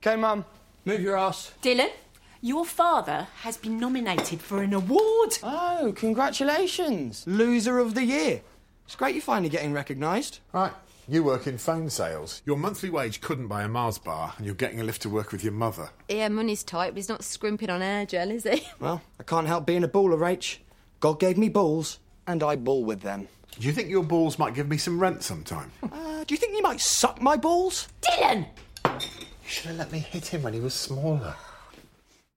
OK, Mum. Move your ass. Dylan, your father has been nominated for an award. Oh, congratulations. Loser of the year. It's great you're finally getting recognised. Right, you work in phone sales. Your monthly wage couldn't buy a Mars bar, and you're getting a lift to work with your mother. Yeah, money's tight, but he's not scrimping on air gel, is he? Well, I can't help being a baller, Rach. God gave me balls, and I ball with them. Do you think your balls might give me some rent sometime? Do you think you might suck my balls? Dylan! You should have let me hit him when he was smaller.